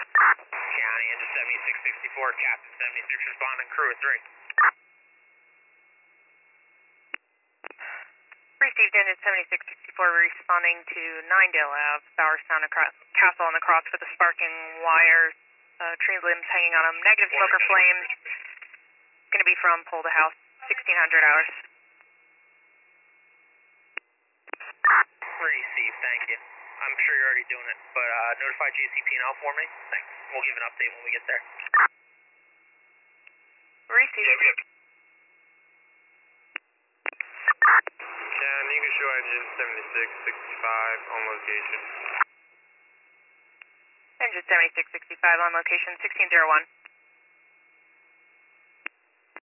County, engine 7664, Captain 76 responding, crew of 3. Received engine 7664 responding to 9dale Ave, Bower Sound Castle on the cross with the sparking wires, tree limbs hanging on them. Negative smoker flames. Going to be from pole to house, 1600 hours. Received, thank you. I'm sure you're already doing it, but notify JCP&L for me. We'll give an update when we get there. Received. Can you can show engine 7665 on location? Engine 7665 on location, 1601.